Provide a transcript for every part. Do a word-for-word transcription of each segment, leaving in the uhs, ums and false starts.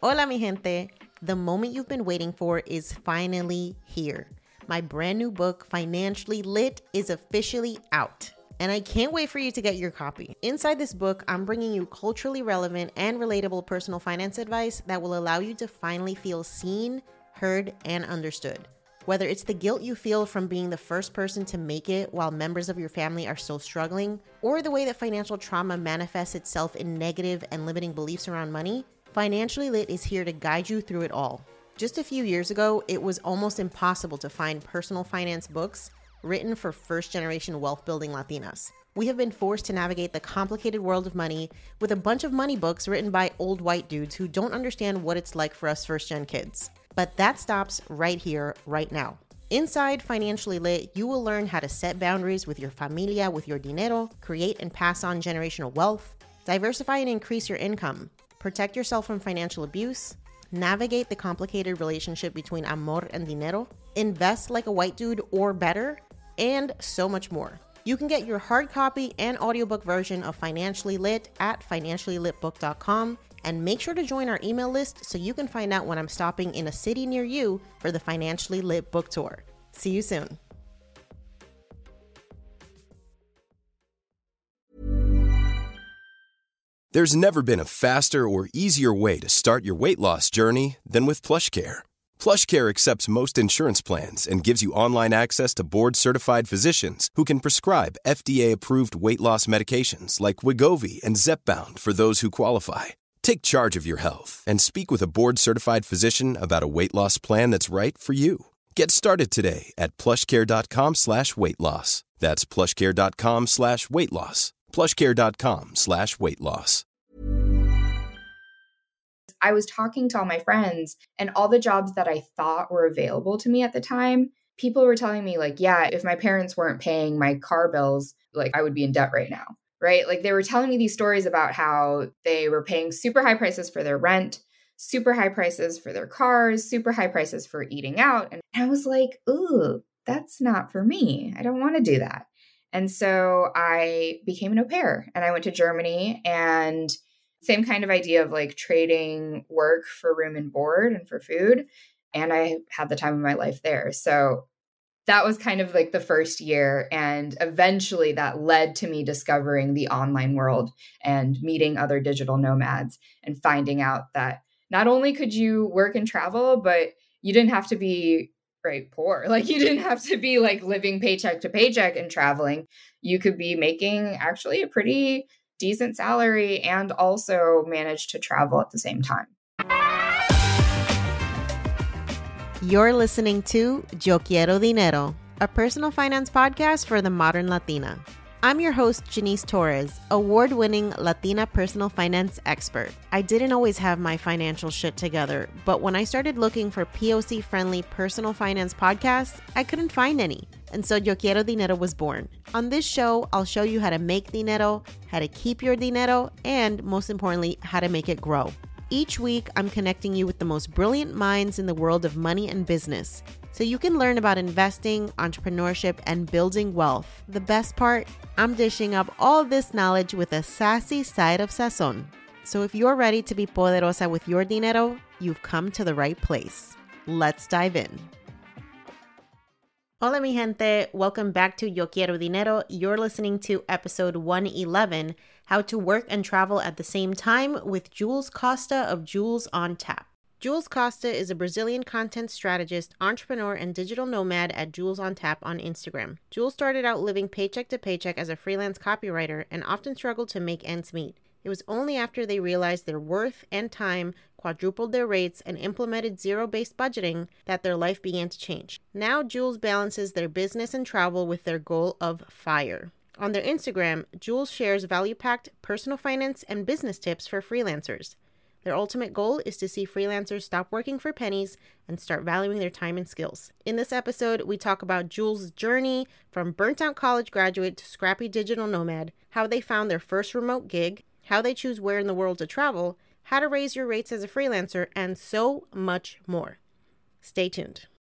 Hola, mi gente. The moment you've been waiting for is finally here. My brand new book, Financially Lit, is officially out. And I can't wait for you to get your copy. Inside this book, I'm bringing you culturally relevant and relatable personal finance advice that will allow you to finally feel seen, heard, and understood. Whether it's the guilt you feel from being the first person to make it while members of your family are still struggling, or the way that financial trauma manifests itself in negative and limiting beliefs around money, Financially Lit is here to guide you through it all. Just a few years ago, it was almost impossible to find personal finance books written for first-generation wealth-building Latinas. We have been forced to navigate the complicated world of money with a bunch of money books written by old white dudes who don't understand what it's like for us first-gen kids. But that stops right here, right now. Inside Financially Lit, you will learn how to set boundaries with your familia, with your dinero, create and pass on generational wealth, diversify and increase your income, protect yourself from financial abuse, navigate the complicated relationship between amor and dinero, invest like a white dude or better, and so much more. You can get your hard copy and audiobook version of Financially Lit at financially lit book dot com, and make sure to join our email list so you can find out when I'm stopping in a city near you for the Financially Lit book tour. See you soon. There's never been a faster or easier way to start your weight loss journey than with PlushCare. PlushCare accepts most insurance plans and gives you online access to board-certified physicians who can prescribe F D A-approved weight loss medications like Wegovy and Zepbound for those who qualify. Take charge of your health and speak with a board-certified physician about a weight loss plan that's right for you. Get started today at plushcare.com slash weight loss. That's plushcare.com slash weight loss. plushcare.com slash weight loss. I was talking to all my friends, and all the jobs that I thought were available to me at the time, people were telling me like, yeah, if my parents weren't paying my car bills, like I would be in debt right now, right? Like they were telling me these stories about how they were paying super high prices for their rent, super high prices for their cars, super high prices for eating out. And I was like, ooh, that's not for me. I don't want to do that. And so I became an au pair and I went to Germany, and same kind of idea of like trading work for room and board and for food. And I had the time of my life there. So that was kind of like the first year. And eventually that led to me discovering the online world and meeting other digital nomads and finding out that not only could you work and travel, but you didn't have to be right poor. Like you didn't have to be like living paycheck to paycheck and traveling. You could be making actually a pretty decent salary and also manage to travel at the same time. You're listening to Yo Quiero Dinero, a personal finance podcast for the modern Latina. I'm your host, Janice Torres, award-winning Latina personal finance expert. I didn't always have my financial shit together, but when I started looking for P O C-friendly personal finance podcasts, I couldn't find any. And so Yo Quiero Dinero was born. On this show, I'll show you how to make dinero, how to keep your dinero, and most importantly, how to make it grow. Each week, I'm connecting you with the most brilliant minds in the world of money and business, so you can learn about investing, entrepreneurship, and building wealth. The best part, I'm dishing up all this knowledge with a sassy side of sazon. So if you're ready to be poderosa with your dinero, you've come to the right place. Let's dive in. Hola, mi gente. Welcome back to Yo Quiero Dinero. You're listening to episode one eleven, How to Work and Travel at the Same Time, with Jules Costa of Jules on Tap. Jules Costa is a Brazilian content strategist, entrepreneur, and digital nomad at Jules on Tap on Instagram. Jules started out living paycheck to paycheck as a freelance copywriter and often struggled to make ends meet. It was only after they realized their worth and time, quadrupled their rates, and implemented zero-based budgeting that their life began to change. Now, Jules balances their business and travel with their goal of FIRE. On their Instagram, Jules shares value-packed personal finance and business tips for freelancers. Their ultimate goal is to see freelancers stop working for pennies and start valuing their time and skills. In this episode, we talk about Jules' journey from burnt-out college graduate to scrappy digital nomad, how they found their first remote gig, how they choose where in the world to travel, how to raise your rates as a freelancer, and so much more. Stay tuned.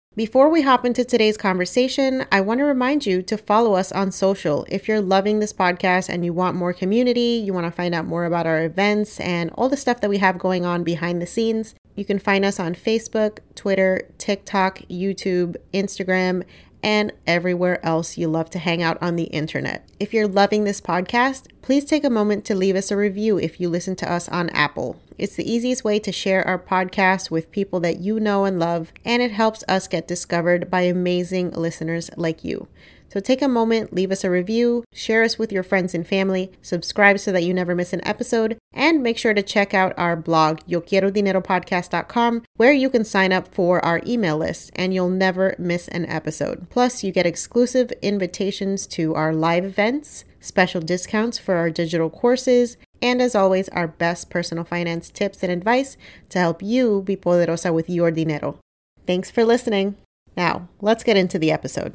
Before we hop into today's conversation, I want to remind you to follow us on social. If you're loving this podcast and you want more community, you want to find out more about our events and all the stuff that we have going on behind the scenes, you can find us on Facebook, Twitter, TikTok, YouTube, Instagram, and everywhere else you love to hang out on the internet. If you're loving this podcast, please take a moment to leave us a review if you listen to us on Apple. It's the easiest way to share our podcast with people that you know and love, and it helps us get discovered by amazing listeners like you. So take a moment, leave us a review, share us with your friends and family, subscribe so that you never miss an episode, and make sure to check out our blog, yo quiero dinero podcast dot com, where you can sign up for our email list and you'll never miss an episode. Plus, you get exclusive invitations to our live events, special discounts for our digital courses, and as always, our best personal finance tips and advice to help you be poderosa with your dinero. Thanks for listening. Now, let's get into the episode.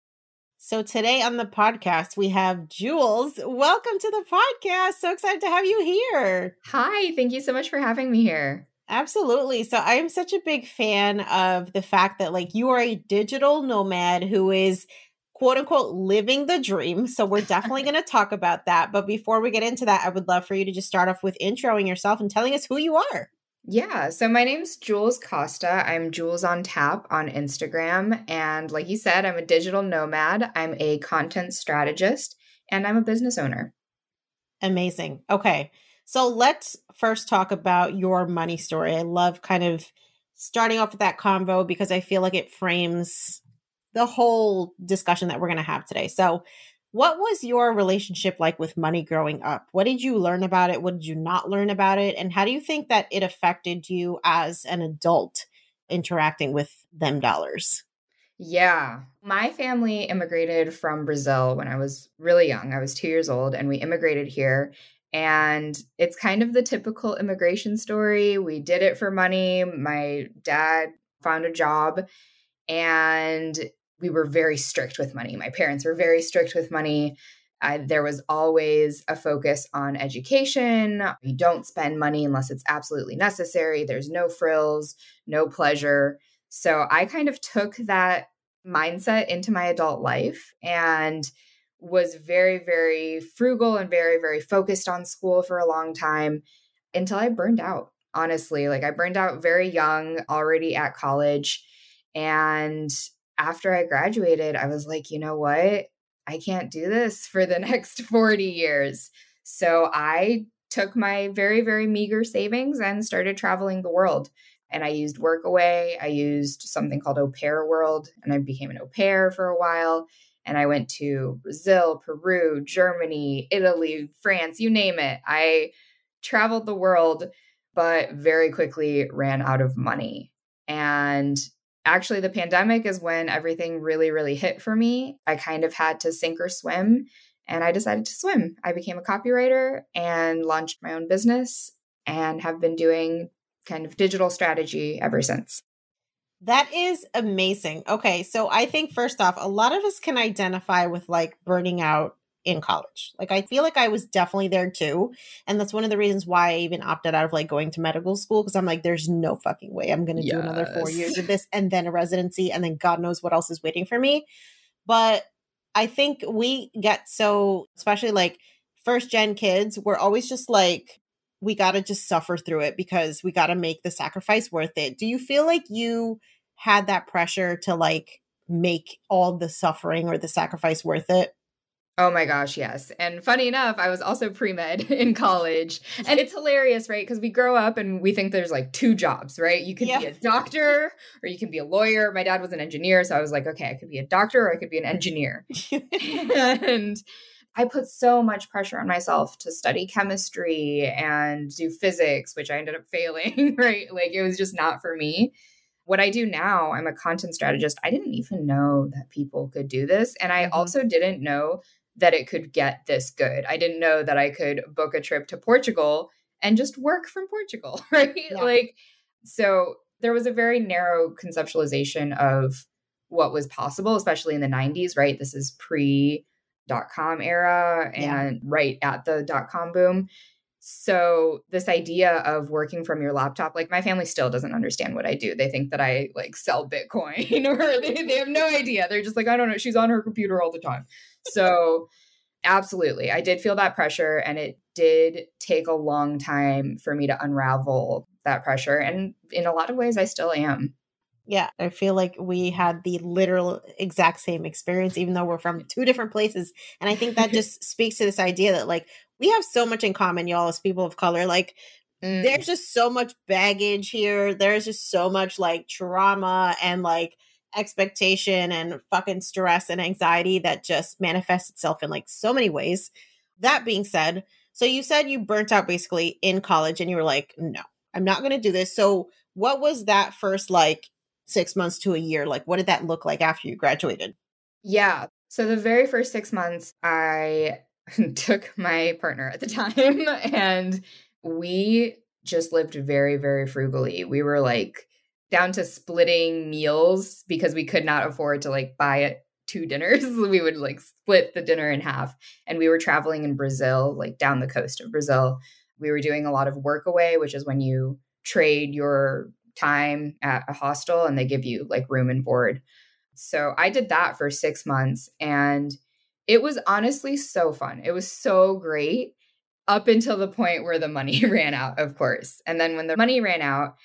So today on the podcast, we have Jules. Welcome to the podcast. So excited to have you here. Hi, thank you so much for having me here. Absolutely. So I am such a big fan of the fact that like you are a digital nomad who is quote unquote living the dream. So we're definitely going to talk about that. But before we get into that, I would love for you to just start off with introing yourself and telling us who you are. Yeah, so my name's Jules Costa. I'm Jules on Tap on Instagram. And like you said, I'm a digital nomad. I'm a content strategist and I'm a business owner. Amazing. Okay. So let's first talk about your money story. I love kind of starting off with that convo because I feel like it frames the whole discussion that we're going to have today. So what was your relationship like with money growing up? What did you learn about it? What did you not learn about it? And how do you think that it affected you as an adult interacting with them dollars? Yeah. My family immigrated from Brazil when I was really young. I was two years old and we immigrated here. And it's kind of the typical immigration story. We did it for money. My dad found a job and we were very strict with money. My parents were very strict with money. I, there was always a focus on education. You don't spend money unless it's absolutely necessary. There's no frills, no pleasure. So I kind of took that mindset into my adult life and was very, very frugal and very, very focused on school for a long time until I burned out. Honestly, like I burned out very young, already at college. And after I graduated, I was like, you know what? I can't do this for the next forty years. So I took my very, very meager savings and started traveling the world. And I used Workaway. I used something called Au Pair World, and I became an au pair for a while. And I went to Brazil, Peru, Germany, Italy, France, you name it. I traveled the world, but very quickly ran out of money. And actually, the pandemic is when everything really, really hit for me. I kind of had to sink or swim, and I decided to swim. I became a copywriter and launched my own business and have been doing kind of digital strategy ever since. That is amazing. Okay, so I think first off, a lot of us can identify with like burning out in college. Like I feel like I was definitely there too. And that's one of the reasons why I even opted out of like going to medical school. Cause I'm like, there's no fucking way I'm going to yes. do another four years of this and then a residency. And then God knows what else is waiting for me. But I think we get so, especially like first gen kids, we're always just like, we got to just suffer through it because we got to make the sacrifice worth it. Do you feel like you had that pressure to like make all the suffering or the sacrifice worth it? Oh my gosh, yes. And funny enough, I was also pre-med in college. And it's hilarious, right? Because we grow up and we think there's like two jobs, right? You could yeah. be a doctor or you can be a lawyer. My dad was an engineer. So I was like, okay, I could be a doctor or I could be an engineer. And I put so much pressure on myself to study chemistry and do physics, which I ended up failing, right? Like it was just not for me. What I do now, I'm a content strategist. I didn't even know that people could do this. And I mm-hmm. also didn't know that it could get this good. I didn't know that I could book a trip to Portugal and just work from Portugal, right? Yeah. Like, so there was a very narrow conceptualization of what was possible, especially in the nineties, right? This is pre dot-com era and yeah. right at the dot-com boom. So this idea of working from your laptop, like my family still doesn't understand what I do. They think that I like sell Bitcoin or they, they have no idea. They're just like, I don't know. She's on her computer all the time. So absolutely. I did feel that pressure, and it did take a long time for me to unravel that pressure. And in a lot of ways, I still am. Yeah, I feel like we had the literal exact same experience, even though we're from two different places. And I think that just speaks to this idea that like we have so much in common, y'all, as people of color. Like mm. there's just so much baggage here. There's just so much like trauma and like expectation and fucking stress and anxiety that just manifests itself in like so many ways. That being said, so you said you burnt out basically in college and you were like, no, I'm not going to do this. So what was that first like six months to a year? Like, what did that look like after you graduated? Yeah. So the very first six months, I took my partner at the time and we just lived very, very frugally. We were like down to splitting meals because we could not afford to like buy it two dinners. We would like split the dinner in half. And we were traveling in Brazil, like down the coast of Brazil. We were doing a lot of work away, which is when you trade your time at a hostel and they give you like room and board. So I did that for six months and it was honestly so fun. It was so great up until the point where the money ran out, of course. And then when the money ran out,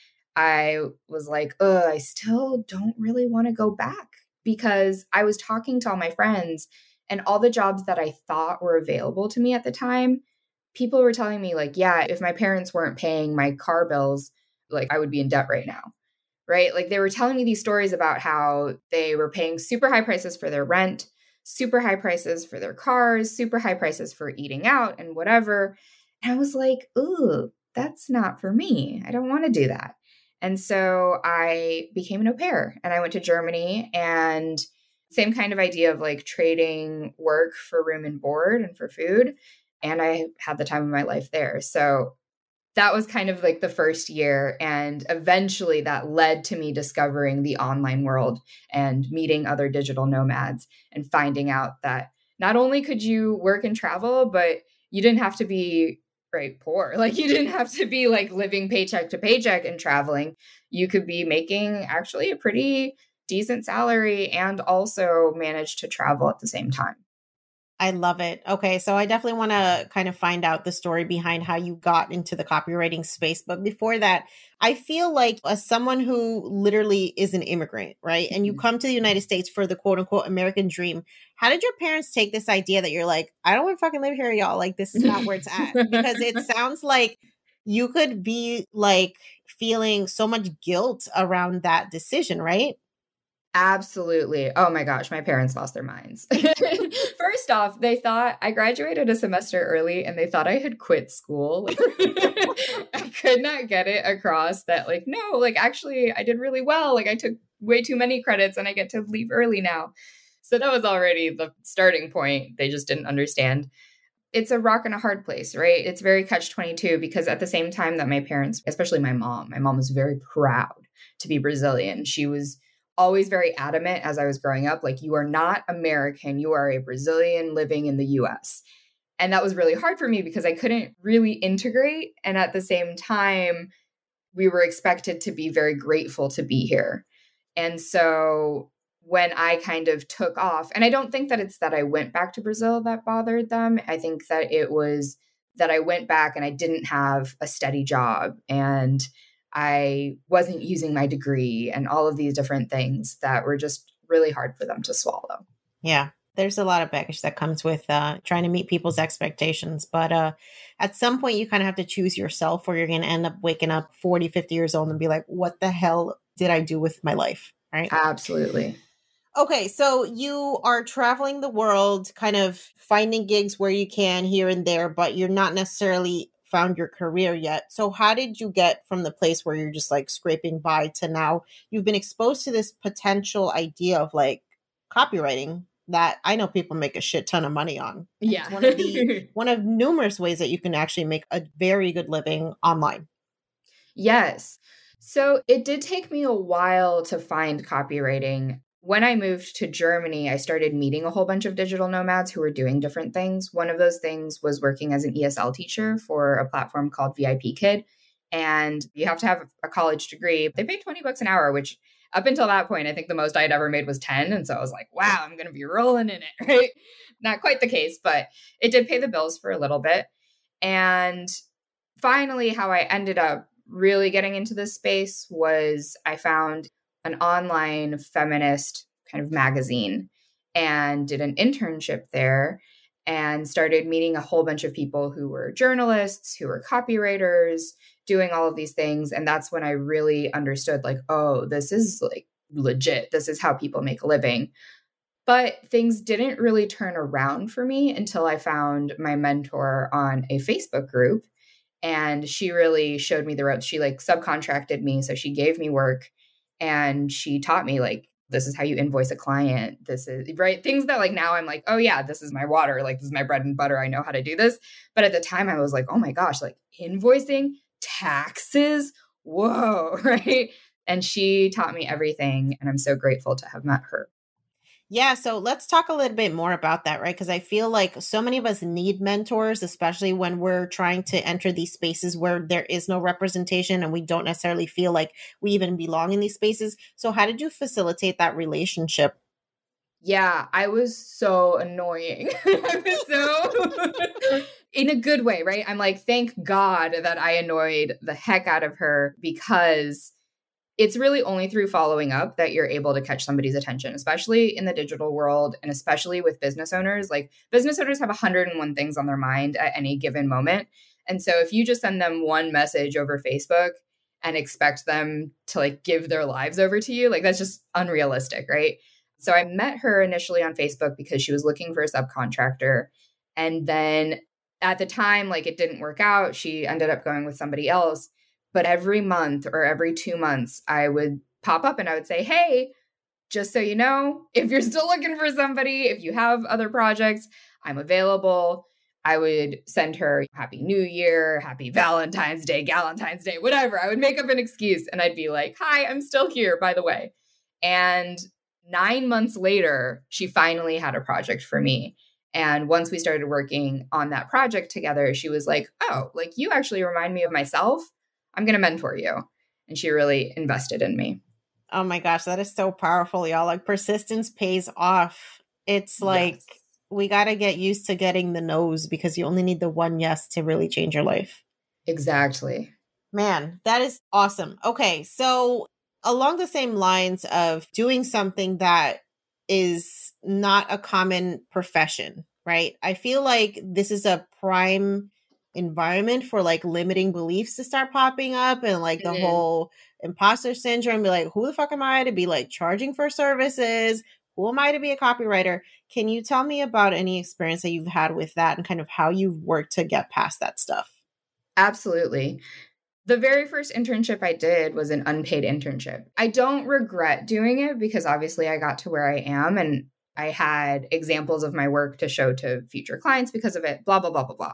I was like, oh, I still don't really want to go back because I was talking to all my friends and all the jobs that I thought were available to me at the time. People were telling me like, yeah, if my parents weren't paying my car bills, like I would be in debt right now, right? Like they were telling me these stories about how they were paying super high prices for their rent, super high prices for their cars, super high prices for eating out and whatever. And I was like, ooh, that's not for me. I don't want to do that. And so I became an au pair and I went to Germany, and same kind of idea of like trading work for room and board and for food. And I had the time of my life there. So that was kind of like the first year. And eventually that led to me discovering the online world and meeting other digital nomads and finding out that not only could you work and travel, but you didn't have to be right poor. Like you didn't have to be like living paycheck to paycheck and traveling. You could be making actually a pretty decent salary and also manage to travel at the same time. I love it. Okay, so I definitely want to kind of find out the story behind how you got into the copywriting space. But before that, I feel like as someone who literally is an immigrant, right? And you come to the United States for the quote unquote American dream. How did your parents take this idea that you're like, I don't want to fucking live here, y'all? Like, this is not where it's at. Because it sounds like you could be like feeling so much guilt around that decision, right? Absolutely. Oh my gosh, my parents lost their minds. First off, they thought I graduated a semester early and they thought I had quit school. I could not get it across that like, no, like actually I did really well. Like I took way too many credits and I get to leave early now. So that was already the starting point. They just didn't understand. It's a rock and a hard place, right? It's very catch twenty-two because at the same time that my parents, especially my mom, my mom was very proud to be Brazilian. She was always very adamant as I was growing up, like, you are not American, you are a Brazilian living in the U S. And that was really hard for me because I couldn't really integrate. And at the same time, we were expected to be very grateful to be here. And so when I kind of took off, and I don't think that it's that I went back to Brazil that bothered them. I think that it was that I went back and I didn't have a steady job and I wasn't using my degree and all of these different things that were just really hard for them to swallow. Yeah, there's a lot of baggage that comes with uh, trying to meet people's expectations. But uh, at some point, you kind of have to choose yourself, or you're going to end up waking up forty, fifty years old and be like, what the hell did I do with my life? Right? Absolutely. Okay, so you are traveling the world, kind of finding gigs where you can here and there, but you're not necessarily found your career yet. So how did you get from the place where you're just like scraping by to now you've been exposed to this potential idea of like copywriting that I know people make a shit ton of money on? Yeah. It's one of the one of numerous ways that you can actually make a very good living online. Yes. So it did take me a while to find copywriting. when I moved to Germany, I started meeting a whole bunch of digital nomads who were doing different things. One of those things was working as an E S L teacher for a platform called V I P Kid. And you have to have a college degree. They pay twenty bucks an hour, which up until that point, I think the most I'd ever made was ten. And so I was like, wow, I'm going to be rolling in it, right? Not quite the case, but it did pay the bills for a little bit. And finally, how I ended up really getting into this space was I found an online feminist kind of magazine and did an internship there and started meeting a whole bunch of people who were journalists, who were copywriters, doing all of these things. And that's when I really understood like, oh, this is like legit. This is how people make a living. But things didn't really turn around for me until I found my mentor on a Facebook group. And she really showed me the ropes. She like subcontracted me. So she gave me work and she taught me like, this is how you invoice a client. This is right. Things that like now I'm like, oh yeah, this is my water. Like this is my bread and butter. I know how to do this. But at the time I was like, oh my gosh, like invoicing, taxes. Whoa. Right. And she taught me everything. And I'm so grateful to have met her. Yeah, so let's talk a little bit more about that, right? Because I feel like so many of us need mentors, especially when we're trying to enter these spaces where there is no representation and we don't necessarily feel like we even belong in these spaces. So how did you facilitate that relationship? Yeah, I was so annoying. I was so in a good way, right? I'm like, thank God that I annoyed the heck out of her, because it's really only through following up that you're able to catch somebody's attention, especially in the digital world and especially with business owners. Like business owners have one hundred and one things on their mind at any given moment. And so if you just send them one message over Facebook and expect them to like give their lives over to you, like that's just unrealistic, right? So I met her initially on Facebook because she was looking for a subcontractor. And then at the time, like it didn't work out. She ended up going with somebody else. But every month or every two months, I would pop up and I would say, hey, just so you know, if you're still looking for somebody, if you have other projects, I'm available. I would send her Happy New Year, Happy Valentine's Day, Galentine's Day, whatever. I would make up an excuse and I'd be like, hi, I'm still here, by the way. And nine months later, she finally had a project for me. And once we started working on that project together, she was like, oh, like you actually remind me of myself. I'm going to mentor you. And she really invested in me. Oh my gosh, that is so powerful, y'all. Like persistence pays off. It's like yes. We got to get used to getting the no's because you only need the one yes to really change your life. Exactly. Man, that is awesome. Okay, so along the same lines of doing something that is not a common profession, right? I feel like this is a prime environment for like limiting beliefs to start popping up and like the mm-hmm. whole imposter syndrome, be like, who the fuck am I to be like charging for services? Who am I to be a copywriter? Can you tell me about any experience that you've had with that and kind of how you've worked to get past that stuff? Absolutely. The very first internship I did was an unpaid internship. I don't regret doing it because obviously I got to where I am and I had examples of my work to show to future clients because of it, blah, blah, blah, blah, blah.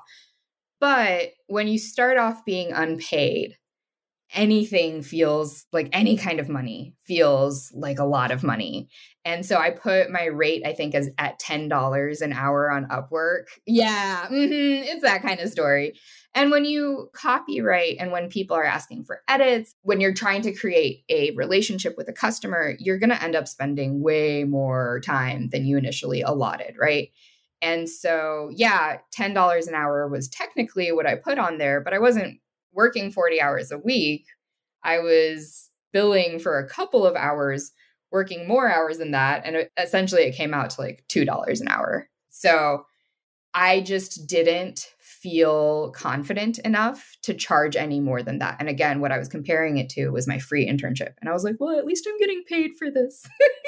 But when you start off being unpaid, anything feels like any kind of money feels like a lot of money. And so I put my rate, I think, as at ten dollars an hour on Upwork. Yeah, mm-hmm, it's that kind of story. And when you copyright and when people are asking for edits, when you're trying to create a relationship with a customer, you're going to end up spending way more time than you initially allotted, right? And so, yeah, ten dollars an hour was technically what I put on there, but I wasn't working forty hours a week. I was billing for a couple of hours, working more hours than that. And it, essentially it came out to like two dollars an hour. So I just didn't feel confident enough to charge any more than that. And again, what I was comparing it to was my free internship. And I was like, well, at least I'm getting paid for this.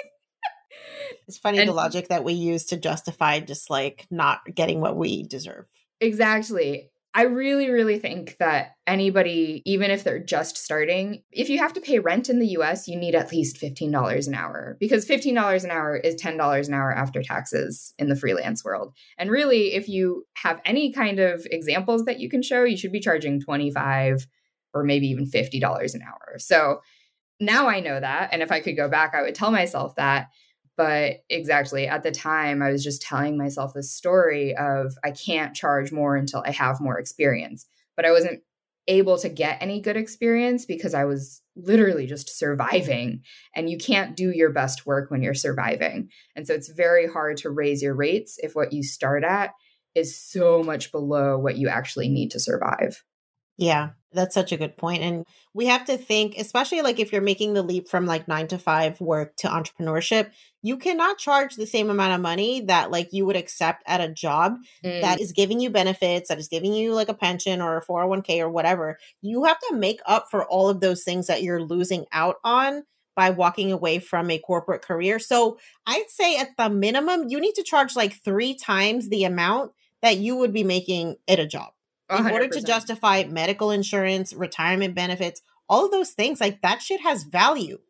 It's funny and, the logic that we use to justify just like not getting what we deserve. Exactly. I really, really think that anybody, even if they're just starting, if you have to pay rent in the U S, you need at least fifteen dollars an hour because fifteen dollars an hour is ten dollars an hour after taxes in the freelance world. And really, if you have any kind of examples that you can show, you should be charging twenty-five dollars or maybe even fifty dollars an hour. So now I know that. And if I could go back, I would tell myself that. But exactly at the time, I was just telling myself this story of I can't charge more until I have more experience. But I wasn't able to get any good experience because I was literally just surviving. And you can't do your best work when you're surviving. And so it's very hard to raise your rates if what you start at is so much below what you actually need to survive. Yeah, that's such a good point. And we have to think, especially like if you're making the leap from like nine to five work to entrepreneurship, you cannot charge the same amount of money that like you would accept at a job Mm. that is giving you benefits, that is giving you like a pension or a four oh one k or whatever. You have to make up for all of those things that you're losing out on by walking away from a corporate career. So I'd say at the minimum, you need to charge like three times the amount that you would be making at a job. In one hundred order to percent. justify medical insurance, retirement benefits, all of those things, like that shit has value.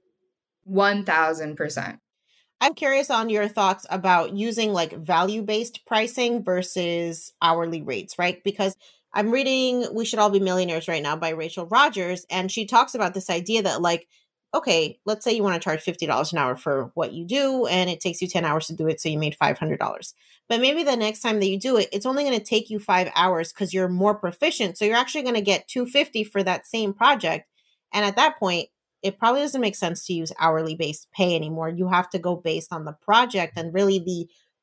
one thousand percent. I'm curious on your thoughts about using like value-based pricing versus hourly rates, right? Because I'm reading We Should All Be Millionaires right now by Rachel Rogers, and she talks about this idea that like, okay, let's say you want to charge fifty dollars an hour for what you do, and it takes you ten hours to do it, so you made five hundred dollars. But maybe the next time that you do it, it's only going to take you five hours because you're more proficient. So you're actually going to get two hundred fifty dollars for that same project. And at that point, it probably doesn't make sense to use hourly based pay anymore. You have to go based on the project and really the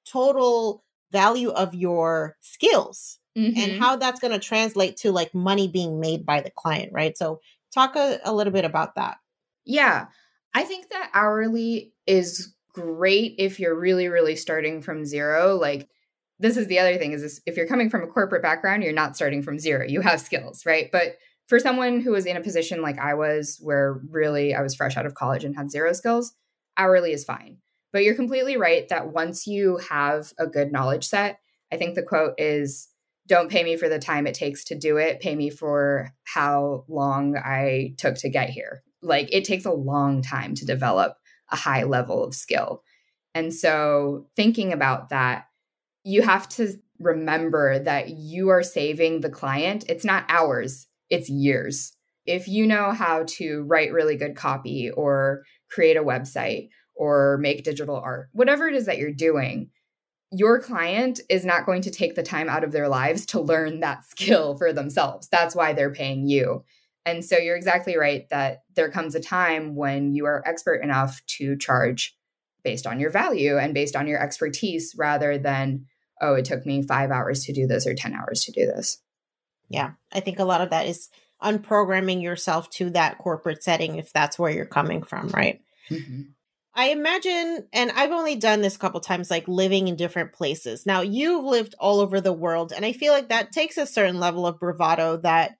total value of your skills Mm-hmm. and how that's going to translate to like money being made by the client, right? So talk a, a little bit about that. Yeah, I think that hourly is great if you're really, really starting from zero. Like, this is the other thing is this, if you're coming from a corporate background, you're not starting from zero. You have skills, right? But for someone who was in a position like I was, where really I was fresh out of college and had zero skills, hourly is fine. But you're completely right that once you have a good knowledge set, I think the quote is, don't pay me for the time it takes to do it. Pay me for how long I took to get here. Like, it takes a long time to develop a high level of skill. And so thinking about that, you have to remember that you are saving the client. It's not hours, it's years. If you know how to write really good copy or create a website or make digital art, whatever it is that you're doing, your client is not going to take the time out of their lives to learn that skill for themselves. That's why they're paying you. And so you're exactly right that there comes a time when you are expert enough to charge based on your value and based on your expertise rather than, oh, it took me five hours to do this or ten hours to do this. Yeah, I think a lot of that is unprogramming yourself to that corporate setting if that's where you're coming from, right? Mm-hmm. I imagine, and I've only done this a couple times, like living in different places. Now, you've lived all over the world, and I feel like that takes a certain level of bravado that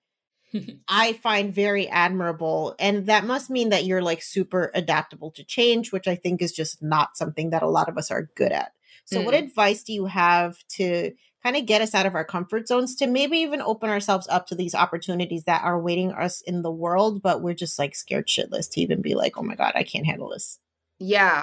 I find very admirable. And that must mean that you're like super adaptable to change, which I think is just not something that a lot of us are good at. So mm. what advice do you have to kind of get us out of our comfort zones to maybe even open ourselves up to these opportunities that are waiting us in the world, but we're just like scared shitless to even be like, oh my God, I can't handle this. Yeah.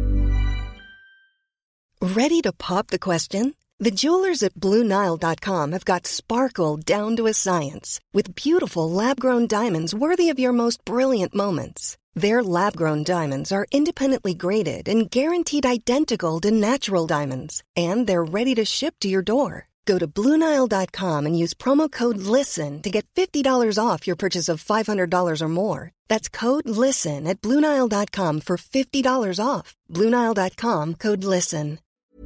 Ready to pop the question? The jewelers at Blue Nile dot com have got sparkle down to a science with beautiful lab-grown diamonds worthy of your most brilliant moments. Their lab-grown diamonds are independently graded and guaranteed identical to natural diamonds, and they're ready to ship to your door. Go to Blue Nile dot com and use promo code LISTEN to get fifty dollars off your purchase of five hundred dollars or more. That's code LISTEN at Blue Nile dot com for fifty dollars off. Blue Nile dot com, code LISTEN.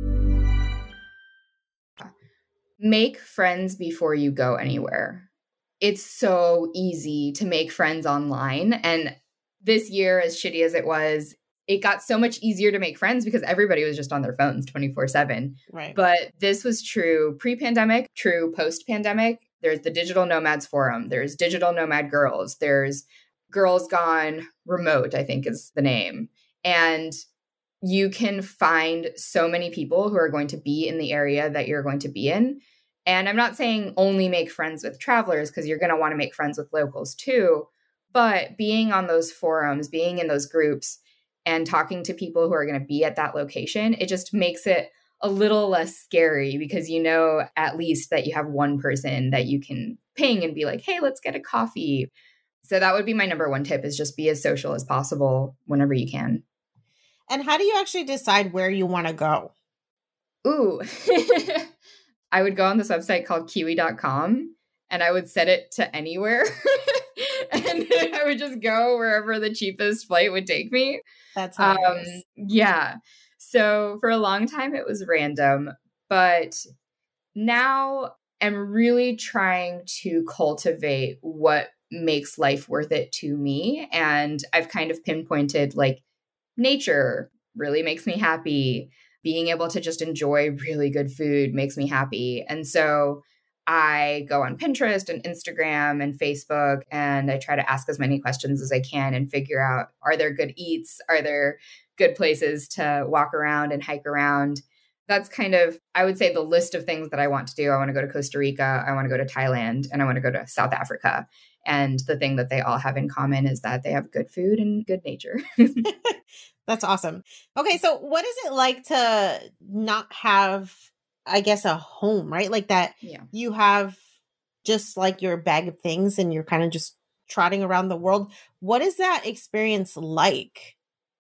Make friends before you go anywhere. It's so easy to make friends online. And this year, as shitty as it was, it got so much easier to make friends because everybody was just on their phones twenty-four seven. Right. But this was true pre-pandemic, true post-pandemic. There's the Digital Nomads Forum. There's Digital Nomad Girls. There's Girls Gone Remote, I think is the name. And you can find so many people who are going to be in the area that you're going to be in. And I'm not saying only make friends with travelers because you're going to want to make friends with locals too. But being on those forums, being in those groups and talking to people who are going to be at that location, it just makes it a little less scary because you know at least that you have one person that you can ping and be like, hey, let's get a coffee. So that would be my number one tip is just be as social as possible whenever you can. And how do you actually decide where you want to go? Ooh, I would go on this website called kiwi dot com and I would set it to anywhere. And I would just go wherever the cheapest flight would take me. That's hilarious. Um, yeah. So for a long time, it was random. But now I'm really trying to cultivate what makes life worth it to me. And I've kind of pinpointed like nature really makes me happy. Being able to just enjoy really good food makes me happy. And so I go on Pinterest and Instagram and Facebook, and I try to ask as many questions as I can and figure out, are there good eats? Are there good places to walk around and hike around? That's kind of, I would say, the list of things that I want to do. I want to go to Costa Rica, I want to go to Thailand, and I want to go to South Africa. And the thing that they all have in common is that they have good food and good nature. That's awesome. Okay, so what is it like to not have, I guess, a home, right? Like that Yeah. you have just like your bag of things and you're kind of just trotting around the world. What is that experience like?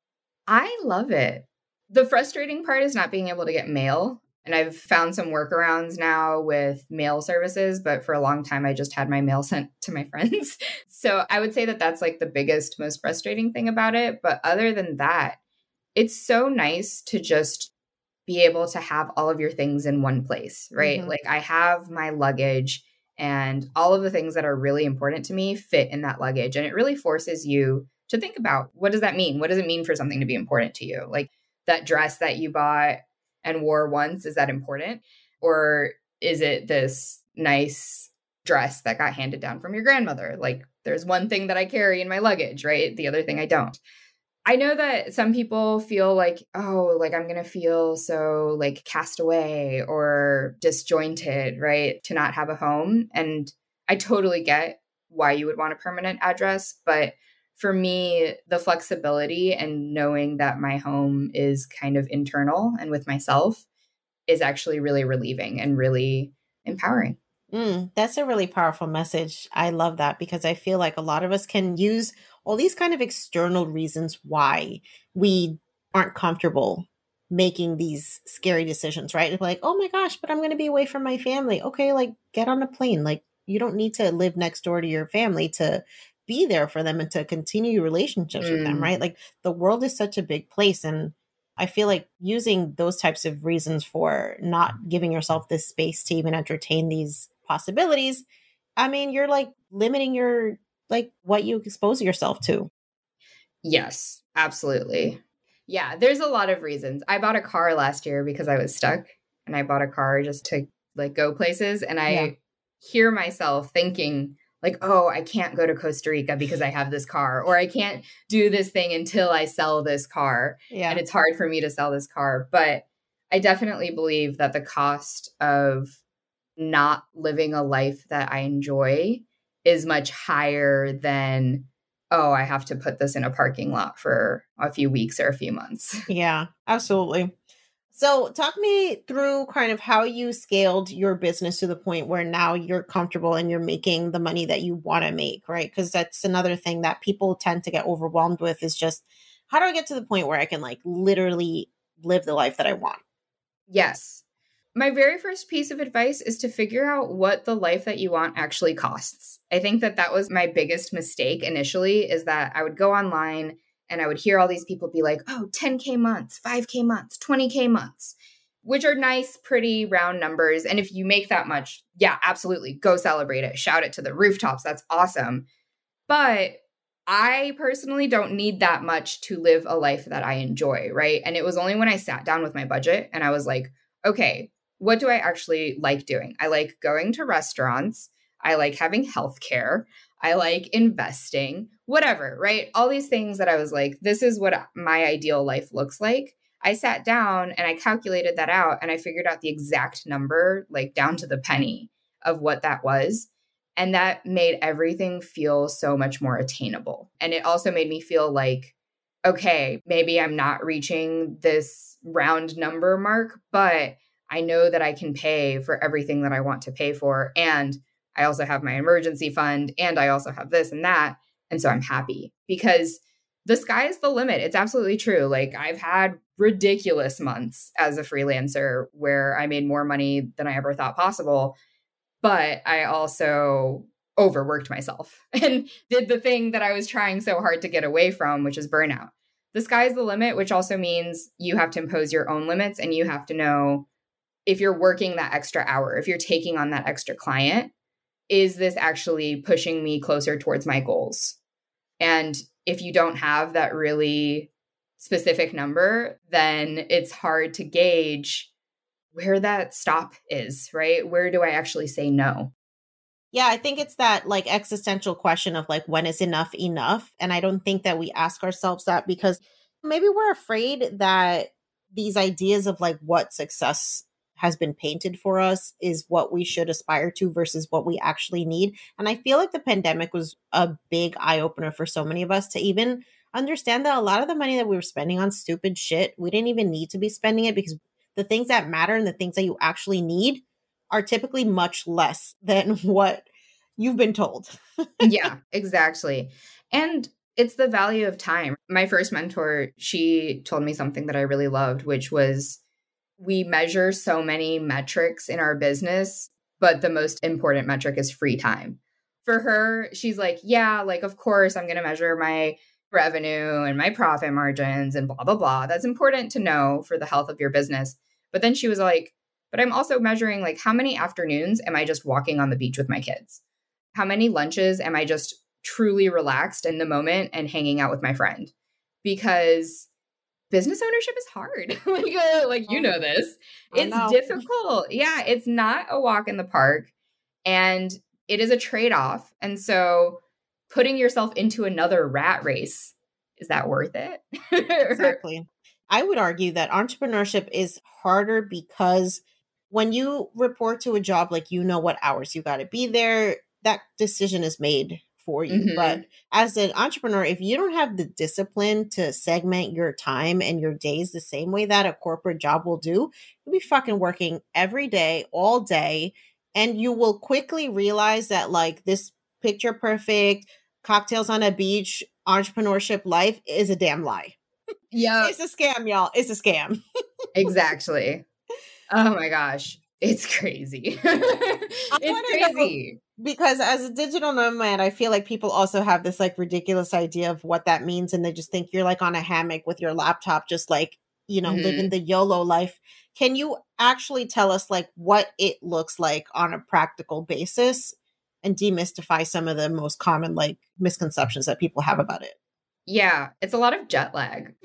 I love it. The frustrating part is not being able to get mail. And I've found some workarounds now with mail services, but for a long time, I just had my mail sent to my friends. So I would say that that's like the biggest, most frustrating thing about it. But other than that, it's so nice to just be able to have all of your things in one place, right? Mm-hmm. Like I have my luggage and all of the things that are really important to me fit in that luggage. And it really forces you to think about, what does that mean? What does it mean for something to be important to you? Like that dress that you bought and wore once, is that important? Or is it this nice dress that got handed down from your grandmother? Like there's one thing that I carry in my luggage, right? The other thing I don't. I know that some people feel like, oh, like I'm going to feel so like cast away or disjointed, right? To not have a home. And I totally get why you would want a permanent address. But for me, the flexibility and knowing that my home is kind of internal and with myself is actually really relieving and really empowering. Mm, that's a really powerful message. I love that because I feel like a lot of us can use all these kind of external reasons why we aren't comfortable making these scary decisions, right? Like, oh my gosh, but I'm going to be away from my family. Okay, like get on a plane. Like you don't need to live next door to your family to be there for them and to continue relationships mm. with them, right? Like the world is such a big place. And I feel like using those types of reasons for not giving yourself this space to even entertain these possibilities, I mean, you're like limiting your, like what you expose yourself to. Yes, absolutely. Yeah, there's a lot of reasons. I bought a car last year because I was stuck and I bought a car just to like go places. And I yeah. hear myself thinking like, oh, I can't go to Costa Rica because I have this car, or I can't do this thing until I sell this car. Yeah. And it's hard for me to sell this car. But I definitely believe that the cost of not living a life that I enjoy is much higher than, oh, I have to put this in a parking lot for a few weeks or a few months. Yeah, absolutely. So talk me through kind of how you scaled your business to the point where now you're comfortable and you're making the money that you want to make, right? Because that's another thing that people tend to get overwhelmed with is just, how do I get to the point where I can like literally live the life that I want? Yes. My very first piece of advice is to figure out what the life that you want actually costs. I think that that was my biggest mistake initially, is that I would go online and I would hear all these people be like, oh, ten K months, five K months, twenty K months, which are nice, pretty round numbers. And if you make that much, yeah, absolutely, go celebrate it. Shout it to the rooftops. That's awesome. But I personally don't need that much to live a life that I enjoy, right? And it was only when I sat down with my budget and I was like, okay, what do I actually like doing? I like going to restaurants. I like having healthcare. I like investing, whatever, right? All these things that I was like, this is what my ideal life looks like. I sat down and I calculated that out and I figured out the exact number, like down to the penny of what that was. And that made everything feel so much more attainable. And it also made me feel like, okay, maybe I'm not reaching this round number mark, but I know that I can pay for everything that I want to pay for. And I also have my emergency fund and I also have this and that. And so I'm happy, because the sky is the limit. It's absolutely true. Like I've had ridiculous months as a freelancer where I made more money than I ever thought possible. But I also overworked myself and did the thing that I was trying so hard to get away from, which is burnout. The sky is the limit, which also means you have to impose your own limits and you have to know if you're working that extra hour, if you're taking on that extra client, is this actually pushing me closer towards my goals? And if you don't have that really specific number, then it's hard to gauge where that stop is, right? Where do I actually say no? Yeah, I think it's that like existential question of like, when is enough enough? And I don't think that we ask ourselves that because maybe we're afraid that these ideas of like what success has been painted for us is what we should aspire to versus what we actually need. And I feel like the pandemic was a big eye opener for so many of us to even understand that a lot of the money that we were spending on stupid shit, we didn't even need to be spending it because the things that matter and the things that you actually need are typically much less than what you've been told. Yeah, exactly. And it's the value of time. My first mentor, she told me something that I really loved, which was we measure so many metrics in our business, but the most important metric is free time. For her, she's like, yeah, like, of course, I'm going to measure my revenue and my profit margins and blah, blah, blah. That's important to know for the health of your business. But then she was like, but I'm also measuring like how many afternoons am I just walking on the beach with my kids? How many lunches am I just truly relaxed in the moment and hanging out with my friend? Because business ownership is hard. like, uh, like you know this. It's difficult. Yeah, it's not a walk in the park. And it is a trade-off. And so putting yourself into another rat race, is that worth it? Exactly. I would argue that entrepreneurship is harder because when you report to a job, like, you know what hours you got to be there, that decision is made for you. Mm-hmm. But as an entrepreneur, if you don't have the discipline to segment your time and your days the same way that a corporate job will do, you'll be fucking working every day, all day. And you will quickly realize that like this picture perfect cocktails on a beach entrepreneurship life is a damn lie. Yeah. It's a scam, y'all. It's a scam. Exactly. Oh my gosh. It's crazy. It's crazy. Because as a digital nomad, I feel like people also have this like ridiculous idea of what that means. And they just think you're like on a hammock with your laptop, just like, you know, mm-hmm. living the YOLO life. Can you actually tell us like what it looks like on a practical basis and demystify some of the most common like misconceptions that people have about it? Yeah, it's a lot of jet lag.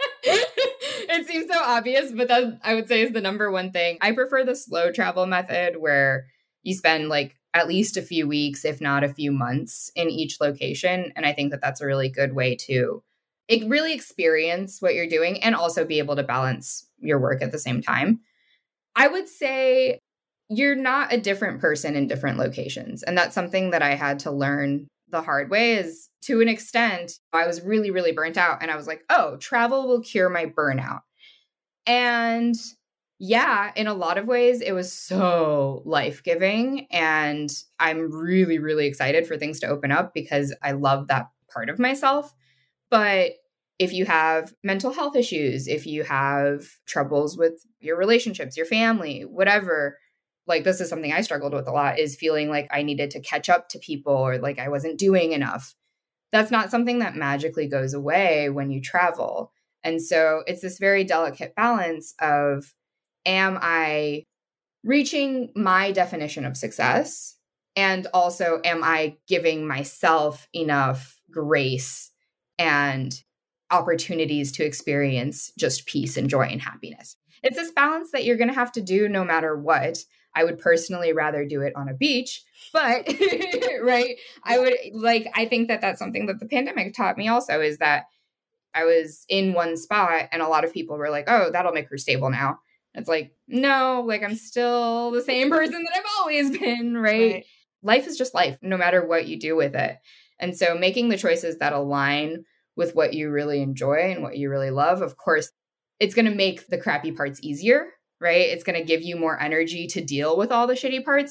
It seems so obvious, but that I would say is the number one thing. I prefer the slow travel method where you spend like at least a few weeks, if not a few months in each location. And I think that that's a really good way to it really experience what you're doing and also be able to balance your work at the same time. I would say you're not a different person in different locations. And that's something that I had to learn the hard way is to an extent, I was really, really burnt out. And I was like, oh, travel will cure my burnout. And yeah, in a lot of ways, it was so life-giving. And I'm really, really excited for things to open up because I love that part of myself. But if you have mental health issues, if you have troubles with your relationships, your family, whatever, like this is something I struggled with a lot, is feeling like I needed to catch up to people or like I wasn't doing enough. That's not something that magically goes away when you travel. And so it's this very delicate balance of, am I reaching my definition of success? And also, am I giving myself enough grace and opportunities to experience just peace and joy and happiness? It's this balance that you're going to have to do no matter what. I would personally rather do it on a beach, but right. I would like, I think that that's something that the pandemic taught me also is that I was in one spot and a lot of people were like, oh, that'll make her stable now. It's like, no, like I'm still the same person that I've always been, right? right? Life is just life, no matter what you do with it. And so making the choices that align with what you really enjoy and what you really love, of course, it's going to make the crappy parts easier, right? It's going to give you more energy to deal with all the shitty parts.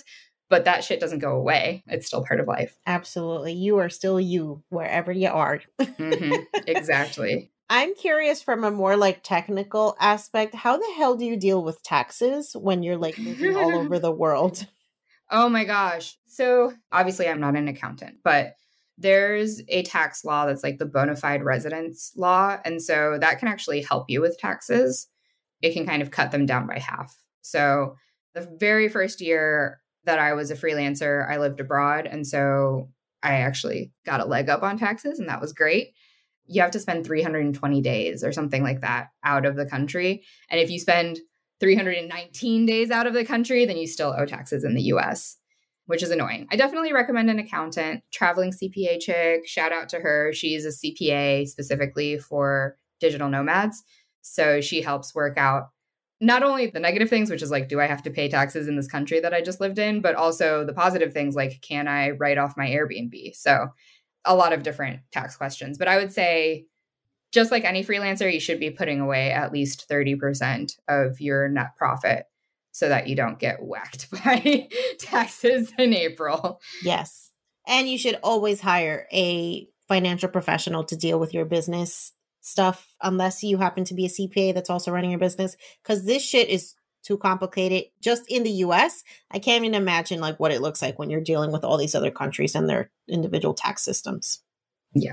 but that shit doesn't go away. It's still part of life. Absolutely. You are still you wherever you are. Mm-hmm. Exactly. I'm curious from a more like technical aspect, how the hell do you deal with taxes when you're like moving all over the world? Oh my gosh. So obviously I'm not an accountant, but there's a tax law that's like the bona fide residence law. And so that can actually help you with taxes. It can kind of cut them down by half. So the very first year that I was a freelancer, I lived abroad. And so I actually got a leg up on taxes, and that was great. You have to spend three hundred twenty days or something like that out of the country. And if you spend three hundred nineteen days out of the country, then you still owe taxes in the U S, which is annoying. I definitely recommend an accountant. Traveling C P A chick, shout out to her. She's a C P A specifically for digital nomads. So she helps work out not only the negative things, which is like, do I have to pay taxes in this country that I just lived in, but also the positive things like, can I write off my Airbnb? So a lot of different tax questions. But I would say, just like any freelancer, you should be putting away at least thirty percent of your net profit so that you don't get whacked by taxes in April. Yes. And you should always hire a financial professional to deal with your business stuff, unless you happen to be a C P A that's also running your business, because this shit is too complicated. Just in the U S, I can't even imagine like what it looks like when you're dealing with all these other countries and their individual tax systems. Yeah.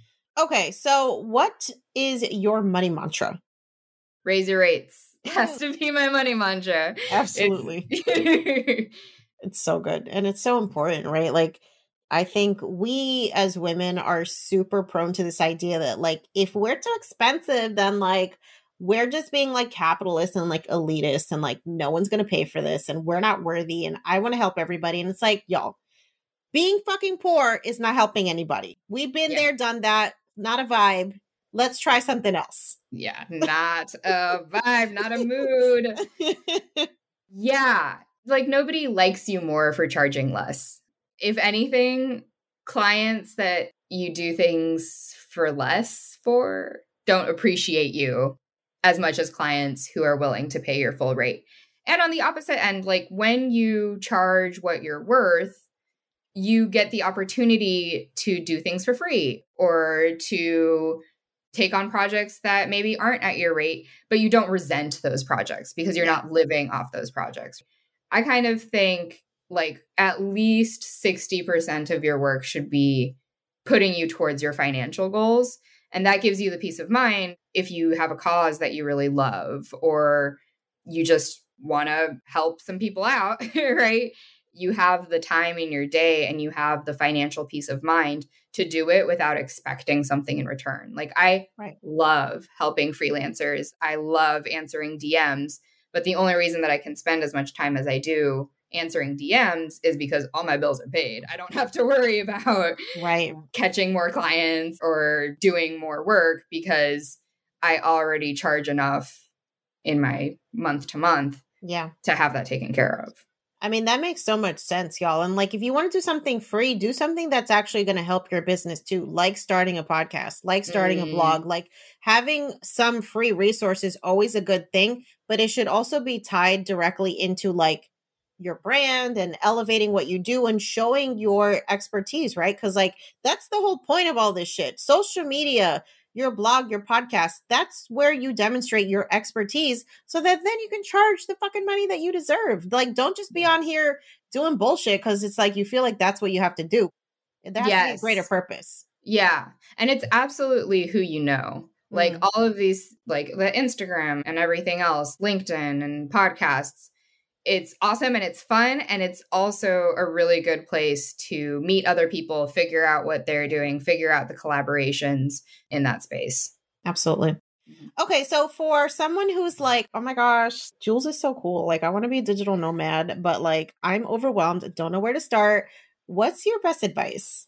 Okay, so what is your money mantra? Raise your rates. It has to be my money mantra. Absolutely. It's, it's so good. And it's so important, right? Like, I think we as women are super prone to this idea that like, if we're too expensive, then like, we're just being like capitalist and like elitist and like, no one's going to pay for this and we're not worthy. And I want to help everybody. And it's like, y'all, being fucking poor is not helping anybody. We've been yeah. there, done that. Not a vibe. Let's try something else. Yeah, not a vibe, not a mood. Yeah, like nobody likes you more for charging less. If anything, clients that you do things for less for don't appreciate you as much as clients who are willing to pay your full rate. And on the opposite end, like when you charge what you're worth, you get the opportunity to do things for free or to take on projects that maybe aren't at your rate, but you don't resent those projects because you're not living off those projects. I kind of think like at least sixty percent of your work should be putting you towards your financial goals. And that gives you the peace of mind if you have a cause that you really love or you just want to help some people out, right? You have the time in your day and you have the financial peace of mind to do it without expecting something in return. Like I right. love helping freelancers. I love answering D Ms, but the only reason that I can spend as much time as I do answering D Ms is because all my bills are paid. I don't have to worry about right. catching more clients or doing more work because I already charge enough in my month to month yeah. to have that taken care of. I mean, that makes so much sense, y'all. And like, if you want to do something free, do something that's actually going to help your business too, like starting a podcast, like starting mm. a blog, like having some free resources, always a good thing, but it should also be tied directly into like your brand and elevating what you do and showing your expertise, right? Because like, that's the whole point of all this shit. Social media, your blog, your podcast, that's where you demonstrate your expertise so that then you can charge the fucking money that you deserve. Like, don't just be on here doing bullshit because it's like you feel like that's what you have to do. There has yes. to be a greater purpose. Yeah. And it's absolutely who you know. Like mm. all of these, like the Instagram and everything else, LinkedIn and podcasts, it's awesome and it's fun. And it's also a really good place to meet other people, figure out what they're doing, figure out the collaborations in that space. Absolutely. Okay. So for someone who's like, oh my gosh, Jules is so cool. Like I want to be a digital nomad, but like I'm overwhelmed. Don't know where to start. What's your best advice?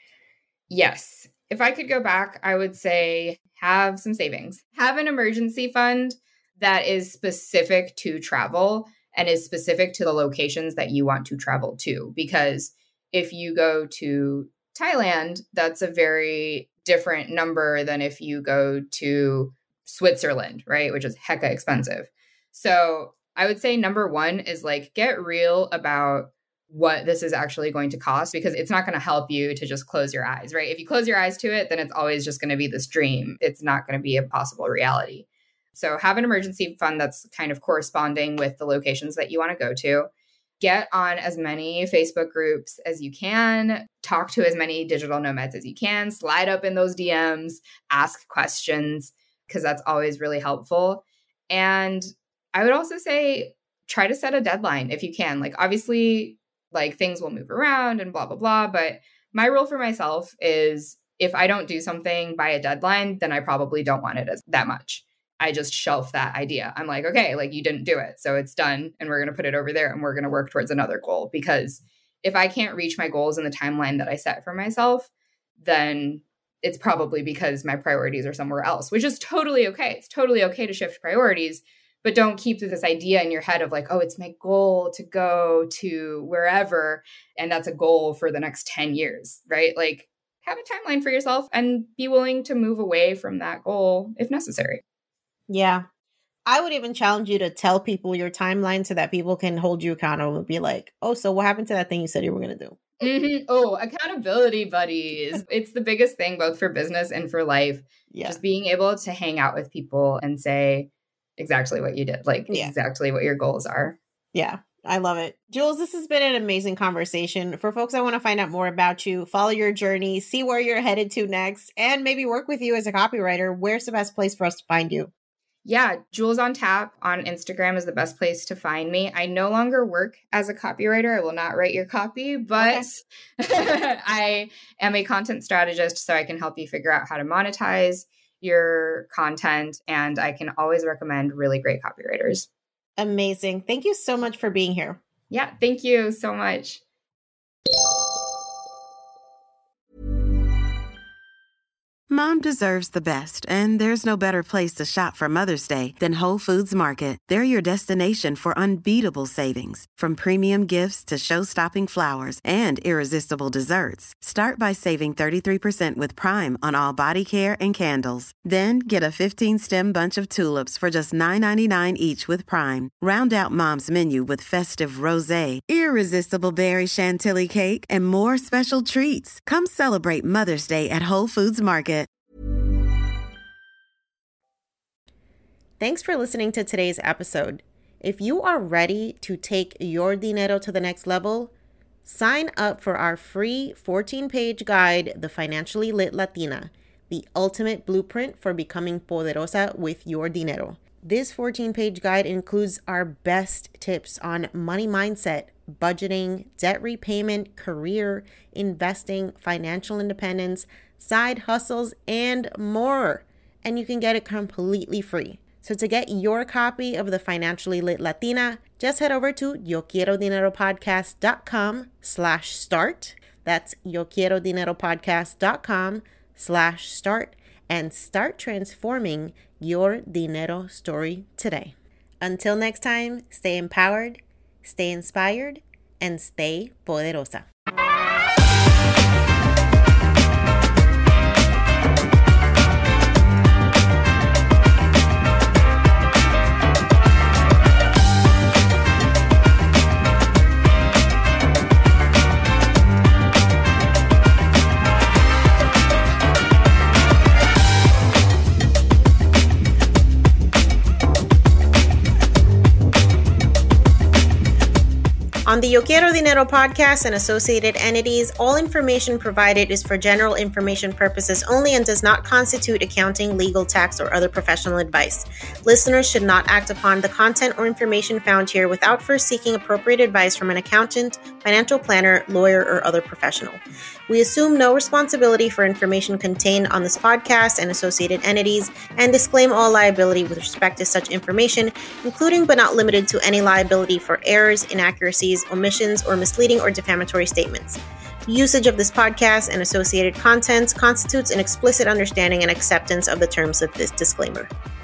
Yes. If I could go back, I would say have some savings, have an emergency fund that is specific to travel and is specific to the locations that you want to travel to. Because if you go to Thailand, that's a very different number than if you go to Switzerland, right? Which is hecka expensive. So I would say number one is like, get real about what this is actually going to cost, because it's not going to help you to just close your eyes, right? If you close your eyes to it, then it's always just going to be this dream. It's not going to be a possible reality. So have an emergency fund that's kind of corresponding with the locations that you want to go to. Get on as many Facebook groups as you can, talk to as many digital nomads as you can, slide up in those D Ms, ask questions, because that's always really helpful. And I would also say, try to set a deadline if you can. Like, obviously, like things will move around and blah, blah, blah. But my rule for myself is if I don't do something by a deadline, then I probably don't want it as that much. I just shelf that idea. I'm like, okay, like you didn't do it. So it's done. And we're going to put it over there and we're going to work towards another goal. Because if I can't reach my goals in the timeline that I set for myself, then it's probably because my priorities are somewhere else, which is totally okay. It's totally okay to shift priorities, but don't keep this idea in your head of like, oh, it's my goal to go to wherever. And that's a goal for the next ten years, right? Like have a timeline for yourself and be willing to move away from that goal if necessary. Yeah. I would even challenge you to tell people your timeline so that people can hold you accountable and be like, oh, so what happened to that thing you said you were going to do? Mm-hmm. Oh, accountability buddies. It's the biggest thing, both for business and for life. Yeah. Just being able to hang out with people and say exactly what you did, like yeah. exactly what your goals are. Yeah. I love it. Jules, this has been an amazing conversation. For folks that want to find out more about you, follow your journey, see where you're headed to next, and maybe work with you as a copywriter, where's the best place for us to find you? Yeah, Jules on Tap on Instagram is the best place to find me. I no longer work as a copywriter. I will not write your copy, but okay. I am a content strategist, so I can help you figure out how to monetize your content, and I can always recommend really great copywriters. Amazing. Thank you so much for being here. Yeah, thank you so much. Mom deserves the best, and there's no better place to shop for Mother's Day than Whole Foods Market. They're your destination for unbeatable savings, from premium gifts to show-stopping flowers and irresistible desserts. Start by saving thirty-three percent with Prime on all body care and candles. Then get a fifteen-stem bunch of tulips for just nine ninety-nine each with Prime. Round out Mom's menu with festive rosé, irresistible berry chantilly cake, and more special treats. Come celebrate Mother's Day at Whole Foods Market. Thanks for listening to today's episode. If you are ready to take your dinero to the next level, sign up for our free fourteen-page guide, The Financially Lit Latina, the ultimate blueprint for becoming poderosa with your dinero. This fourteen-page guide includes our best tips on money mindset, budgeting, debt repayment, career, investing, financial independence, side hustles, and more. And you can get it completely free. So to get your copy of The Financially Lit Latina, just head over to yoquierodineropodcast.com slash start. That's yoquierodineropodcast.com slash start and start transforming your dinero story today. Until next time, stay empowered, stay inspired, and stay poderosa. On the Yo Quiero Dinero podcast and associated entities, all information provided is for general information purposes only and does not constitute accounting, legal, tax, or other professional advice. Listeners should not act upon the content or information found here without first seeking appropriate advice from an accountant, financial planner, lawyer, or other professional. We assume no responsibility for information contained on this podcast and associated entities and disclaim all liability with respect to such information, including but not limited to any liability for errors, inaccuracies, omissions, or misleading or defamatory statements. Usage of this podcast and associated content constitutes an explicit understanding and acceptance of the terms of this disclaimer.